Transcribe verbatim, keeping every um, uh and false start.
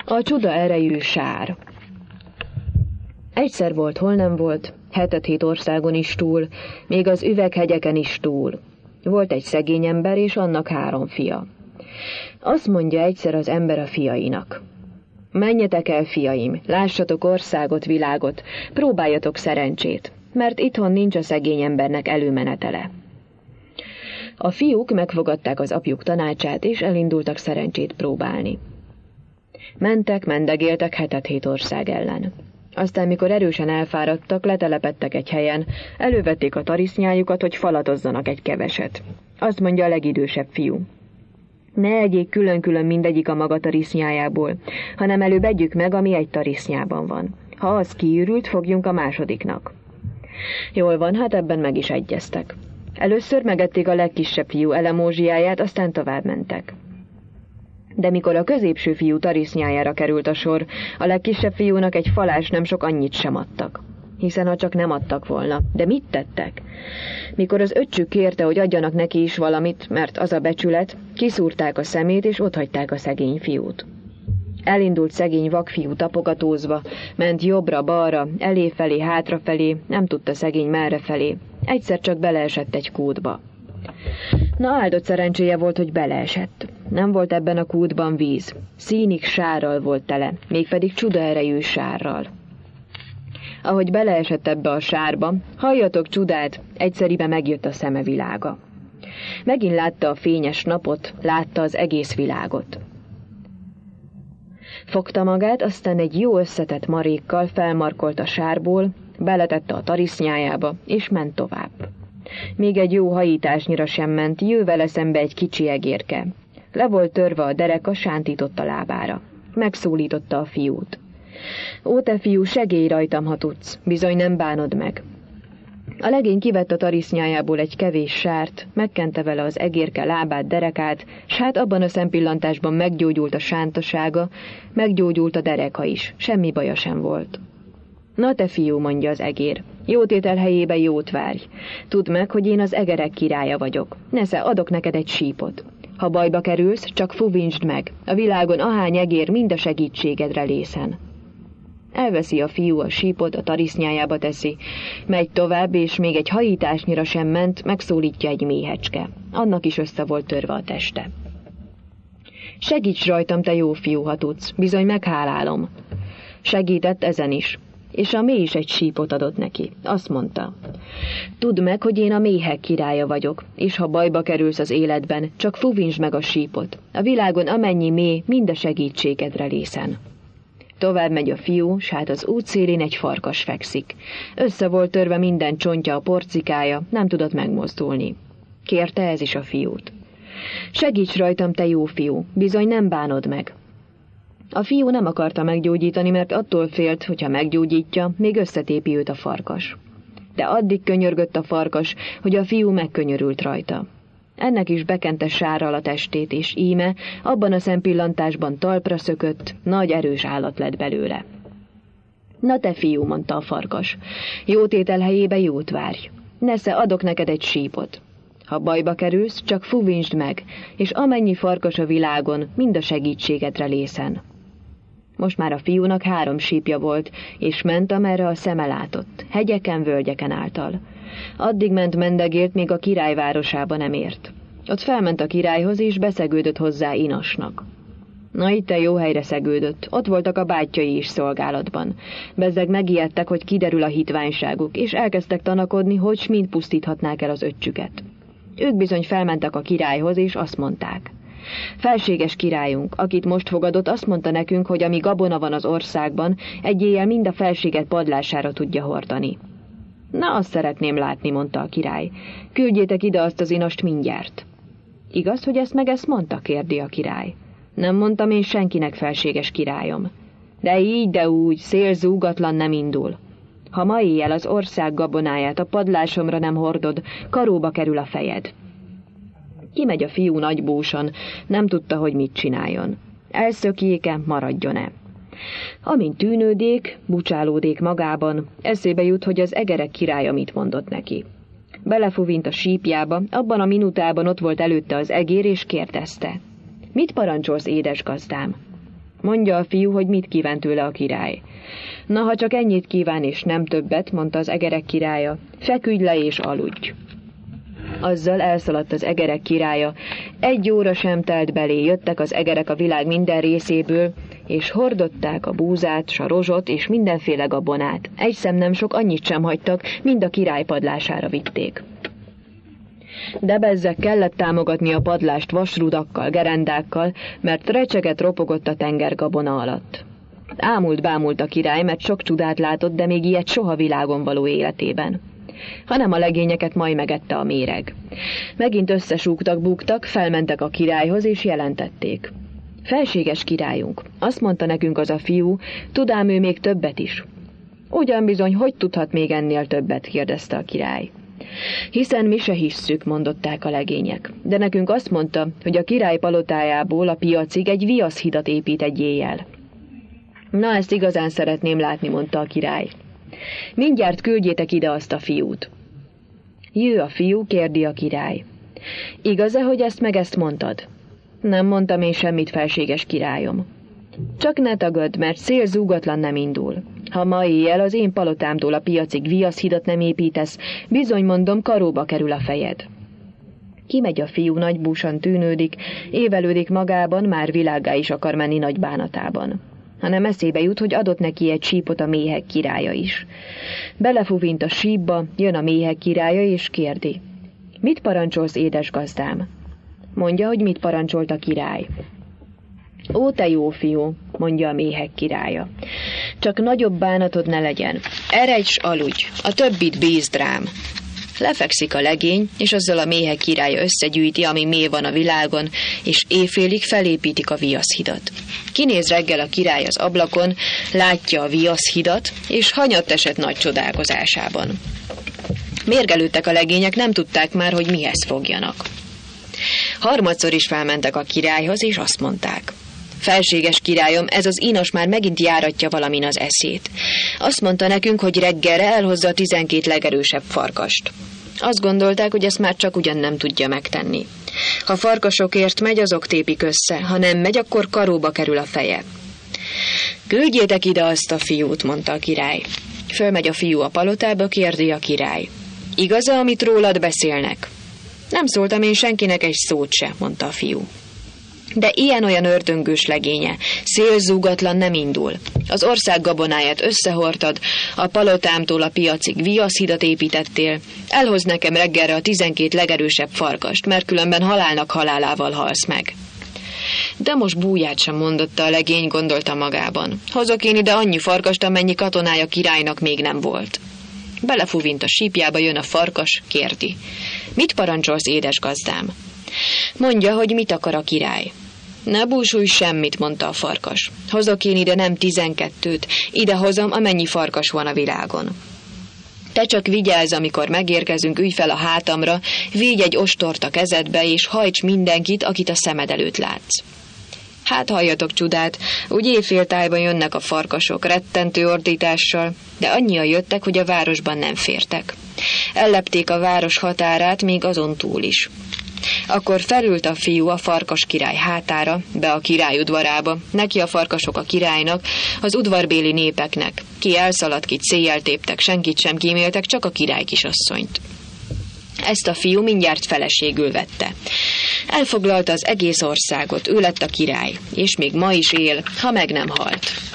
A csuda erejű sár. Egyszer volt, hol nem volt, hetet-hét országon is túl, még az üveghegyeken is túl. Volt egy szegény ember, és annak három fia. Azt mondja egyszer az ember a fiainak: menjetek el, fiaim, lássatok országot, világot, próbáljatok szerencsét, mert itthon nincs a szegény embernek előmenetele. A fiúk megfogadták az apjuk tanácsát, és elindultak szerencsét próbálni. Mentek, mendegéltek hetet-hét ország ellen. Aztán, mikor erősen elfáradtak, letelepedtek egy helyen, elővették a tarisznyájukat, hogy falatozzanak egy keveset. Azt mondja a legidősebb fiú: ne egyék külön-külön mindegyik a maga tarisznyájából, hanem előbb együk meg, ami egy tarisznyában van. Ha az kiürült, fogjunk a másodiknak. Jól van, hát ebben meg is egyeztek. Először megették a legkisebb fiú elemózsiáját, aztán tovább mentek. De mikor a középső fiú tarisznyájára került a sor, a legkisebb fiúnak egy falás nem sok annyit sem adtak. Hiszen ha csak nem adtak volna. De mit tettek? Mikor az öccsük kérte, hogy adjanak neki is valamit, mert az a becsület, kiszúrták a szemét, és otthagyták a szegény fiút. Elindult szegény vakfiú tapogatózva, ment jobbra-balra, eléfelé, hátrafelé, nem tudta szegény merrefelé. Egyszer csak beleesett egy kútba. Na, áldott szerencséje volt, hogy beleesett. Nem volt ebben a kútban víz. Színig sárral volt tele, mégpedig csuda erejű sárral. Ahogy beleesett ebbe a sárba, halljatok csodát, egyszeribe megjött a szeme világa. Megint látta a fényes napot, látta az egész világot. Fogta magát, aztán egy jó összetett marékkal felmarkolt a sárból, beletette a tarisznyájába, és ment tovább. Még egy jó hajításnyira sem ment, jő vele szembe egy kicsi egérke. Le volt törve a dereka, sántított a lábára. Megszólította a fiút. Ó, te fiú, segélj rajtam, ha tudsz, bizony nem bánod meg. A legény kivett a tarisznyájából egy kevés sárt, megkente vele az egérke lábát, derekát, s hát abban a szempillantásban meggyógyult a sántasága, meggyógyult a dereka is, semmi baja sem volt. Na te fiú, mondja az egér, jótétel helyébe jót várj. Tudd meg, hogy én az egerek királya vagyok. Nesze, adok neked egy sípot. Ha bajba kerülsz, csak fuvincsd meg. A világon ahány egér, mind a segítségedre lészen. Elveszi a fiú a sípot, a tarisznyájába teszi, megy tovább, és még egy hajításnyira sem ment, megszólítja egy méhecske. Annak is össze volt törve a teste. Segíts rajtam, te jó fiú, ha tudsz, bizony meghálálom. Segített ezen is, és a méh is egy sípot adott neki. Azt mondta: tudd meg, hogy én a méhek királya vagyok, és ha bajba kerülsz az életben, csak fuvincsd meg a sípot. A világon amennyi méh, mind a segítségedre lészen. Tovább megy a fiú, s hát az út szélén egy farkas fekszik. Össze volt törve minden csontja, a porcikája, nem tudott megmozdulni. Kérte ez is a fiút. Segíts rajtam, te jó fiú, bizony nem bánod meg. A fiú nem akarta meggyógyítani, mert attól félt, hogyha meggyógyítja, még összetépi őt a farkas. De addig könyörgött a farkas, hogy a fiú megkönyörült rajta. Ennek is bekente sárral a testét, és íme abban a szempillantásban talpra szökött, nagy erős állat lett belőle. Na te fiú, mondta a farkas, jótétel helyébe jót várj. Nesze, adok neked egy sípot. Ha bajba kerülsz, csak fuvincsd meg, és amennyi farkas a világon, mind a segítségedre lészen. Most már a fiúnak három sípja volt, és ment, amerre a szeme látott, hegyeken, völgyeken által. Addig ment mendegélt, még a király városába nem ért. Ott felment a királyhoz, és beszegődött hozzá Inosnak. Na itt a jó helyre szegődött, ott voltak a bátyjai is szolgálatban. Bezzeg megijedtek, hogy kiderül a hitványságuk, és elkezdtek tanakodni, hogy s mind pusztíthatnák el az öccsüket. Ők bizony felmentek a királyhoz, és azt mondták: felséges királyunk, akit most fogadott, azt mondta nekünk, hogy ami gabona van az országban, egy éjjel mind a felséget padlására tudja hordani. Na, azt szeretném látni, mondta a király. Küldjétek ide azt az Inost mindjárt. Igaz, hogy ezt meg ezt mondta, kérdi a király. Nem mondtam én senkinek, felséges királyom. De így, de úgy, szél zúgatlan nem indul. Ha ma éjjel az ország gabonáját a padlásomra nem hordod, karóba kerül a fejed. Kimegy a fiú nagybúsan, nem tudta, hogy mit csináljon. Elszökjék-e, maradjon-e. Amint tűnődék, bucsálódék magában, eszébe jut, hogy az egerek királya mit mondott neki. Belefuvint a sípjába, abban a minutában ott volt előtte az egér, és kérdezte: mit parancsolsz, édes gazdám? Mondja a fiú, hogy mit kíván tőle a király. Na, ha csak ennyit kíván és nem többet, mondta az egerek királya, feküdj le és aludj. Azzal elszaladt az egerek királya. Egy óra sem telt belé, jöttek az egerek a világ minden részéből, és hordották a búzát, s a rozsot és mindenféle gabonát. Egy szem nem sok, annyit sem hagytak, mind a király padlására vitték. De bezzeg kellett támogatni a padlást vasrudakkal, gerendákkal, mert recseget ropogott a tenger gabona alatt. Ámult-bámult a király, mert sok csodát látott, de még ilyet soha világon való életében. Hanem a legényeket majd megette a méreg. Megint összesúgtak, búgtak, felmentek a királyhoz, és jelentették. Felséges királyunk, azt mondta nekünk az a fiú, tudám ő még többet is. Ugyan bizony, hogy tudhat még ennél többet, kérdezte a király. Hiszen mi se hisszük, mondották a legények, de nekünk azt mondta, hogy a király palotájából a piacig egy viaszhidat épít egy éjjel. Na, ezt igazán szeretném látni, mondta a király. Mindjárt küldjétek ide azt a fiút. Jő a fiú, kérdi a király. Igaz-e, hogy ezt meg ezt mondtad? Nem mondtam én semmit, felséges királyom. Csak ne tagadd, mert szél zúgatlan nem indul. Ha ma éjjel az én palotámtól a piacig viaszhidat nem építesz, bizony mondom, karóba kerül a fejed. Kimegy a fiú, nagy búsan tűnődik, évelődik magában, már világgá is akar menni nagy bánatában. Hanem eszébe jut, hogy adott neki egy sípot a méhek királya is. Belefuvint a sípba, jön a méhek királya és kérdi. Mit parancsolsz, édes gazdám? Mondja, hogy mit parancsolt a király. Ó, te jó fiú, mondja a méhek királya. Csak nagyobb bánatod ne legyen. Eredj s aludj, a többit bízd rám. Lefekszik a legény, és azzal a méhek királya összegyűjti, ami méh van a világon, és éjfélig felépítik a viaszhidat. Kinéz reggel a király az ablakon, látja a viaszhidat, és hanyatt esett nagy csodálkozásában. Mérgelődtek a legények, nem tudták már, hogy mihez fogjanak. Harmadszor is felmentek a királyhoz, és azt mondták. Felséges királyom, ez az inas már megint járatja valamin az eszét. Azt mondta nekünk, hogy reggelre elhozza a tizenkét legerősebb farkast. Azt gondolták, hogy ezt már csak ugyan nem tudja megtenni. Ha farkasokért megy, azok tépik össze, ha nem megy, akkor karóba kerül a feje. Küldjétek ide azt a fiút, mondta a király. Fölmegy a fiú a palotába, kérdi a király. Igaz, amit rólad beszélnek? Nem szóltam én senkinek egy szót se, mondta a fiú. De ilyen-olyan ördöngős legénye, szélzúgatlan nem indul. Az ország gabonáját összehordtad, a palotámtól a piacig viaszhidat építettél, elhoz nekem reggelre a tizenkét legerősebb farkast, mert különben halálnak halálával halsz meg. De most búját sem mondotta a legény, gondolta magában. Hozok én ide annyi farkast, amennyi katonája királynak még nem volt. Belefuvint a sípjába, jön a farkas, kérdi. Mit parancsolsz, édes gazdám? Mondja, hogy mit akar a király. Ne búsulj semmit, mondta a farkas. Hozok én ide nem tizenkettőt, ide hozom, amennyi farkas van a világon. Te csak vigyázz, amikor megérkezünk, ülj fel a hátamra, védj egy ostort a kezedbe, és hajts mindenkit, akit a szemed előtt látsz. Hát halljatok csodát, úgy éjféltájban jönnek a farkasok, rettentő ordítással, de annyian jöttek, hogy a városban nem fértek. Ellepték a város határát, még azon túl is. Akkor felült a fiú a farkas király hátára, be a király udvarába, neki a farkasok a királynak, az udvarbéli népeknek. Ki elszaladt, ki céljel téptek, senkit sem kíméltek, csak a király kisasszonyt. Ezt a fiú mindjárt feleségül vette. Elfoglalta az egész országot, ő lett a király, és még ma is él, ha meg nem halt.